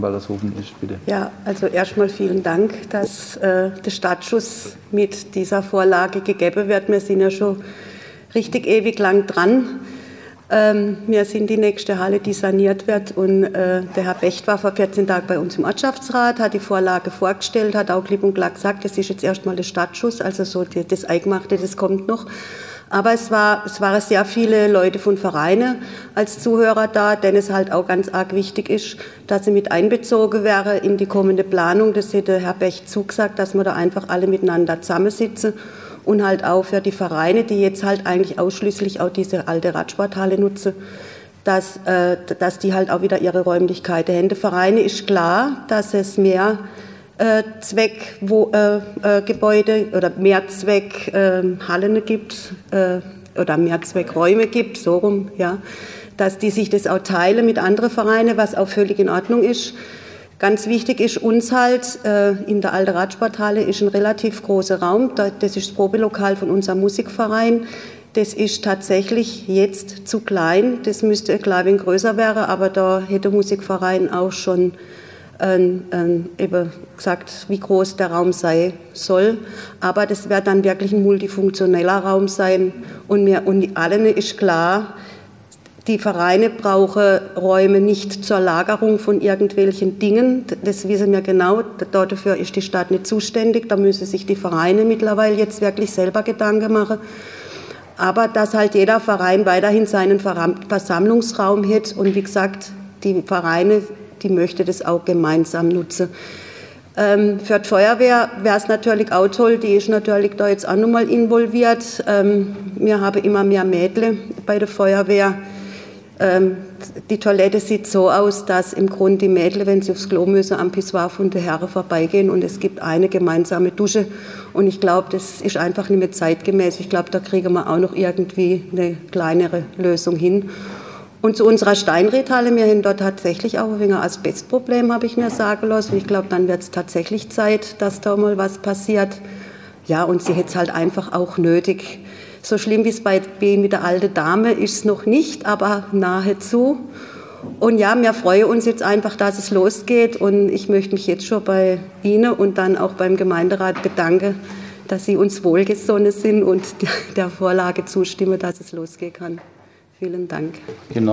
Waltershofen ist, bitte. Ja, also erstmal vielen Dank, dass der Startschuss mit dieser Vorlage gegeben wird. Wir sind ja schon richtig ewig lang dran. Wir sind die nächste Halle, die saniert wird, und der Herr Becht war vor 14 Tagen bei uns im Ortschaftsrat, hat die Vorlage vorgestellt, hat auch klipp und klar gesagt, das ist jetzt erstmal der Startschuss, also so das Eingemachte, das kommt noch. Aber es waren sehr viele Leute von Vereinen als Zuhörer da, denen es halt auch ganz arg wichtig ist, dass sie mit einbezogen wäre in die kommende Planung. Das hat der Herr Becht zugesagt, dass wir da einfach alle miteinander zusammensitzen und halt auch für die Vereine, die jetzt halt eigentlich ausschließlich auch diese alte Radsporthalle nutzen, dass die halt auch wieder ihre Räumlichkeiten haben. Vereine ist klar, dass es mehr Zweckgebäude oder Mehrzweckhallen gibt oder Mehrzweckräume gibt, so rum, ja, dass die sich das auch teilen mit anderen Vereinen, was auch völlig in Ordnung ist. Ganz wichtig ist uns halt, in der alten Radsporthalle ist ein relativ großer Raum, das ist das Probelokal von unserem Musikverein. Das ist tatsächlich jetzt zu klein, das müsste klar ein größer werden, aber da hätte der Musikverein auch schon eben gesagt, wie groß der Raum sein soll. Aber das wird dann wirklich ein multifunktioneller Raum sein. Und allen ist klar, die Vereine brauchen Räume nicht zur Lagerung von irgendwelchen Dingen. Das wissen wir genau. Dafür ist die Stadt nicht zuständig. Da müssen sich die Vereine mittlerweile jetzt wirklich selber Gedanken machen. Aber dass halt jeder Verein weiterhin seinen Versammlungsraum hat. Und wie gesagt, die Vereine, die möchte das auch gemeinsam nutzen. Für die Feuerwehr wäre es natürlich auch toll, die ist natürlich da jetzt auch nochmal involviert. Wir haben immer mehr Mädchen bei der Feuerwehr. Die Toilette sieht so aus, dass im Grunde die Mädchen, wenn sie aufs Klo müssen, am Pissoir von der Herren vorbeigehen und es gibt eine gemeinsame Dusche. Und ich glaube, das ist einfach nicht mehr zeitgemäß. Ich glaube, da kriegen wir auch noch irgendwie eine kleinere Lösung hin. Und zu unserer Steinredhalle, wir haben dort tatsächlich auch ein wenig ein Asbestproblem, habe ich mir sagen lassen. Ich glaube, dann wird es tatsächlich Zeit, dass da mal was passiert. Ja, und sie hätte es halt einfach auch nötig. So schlimm wie es bei B mit der alten Dame ist es noch nicht, aber nahezu. Und ja, wir freuen uns jetzt einfach, dass es losgeht. Und ich möchte mich jetzt schon bei Ihnen und dann auch beim Gemeinderat bedanken, dass Sie uns wohlgesonnen sind und der Vorlage zustimmen, dass es losgehen kann. Vielen Dank. Genau.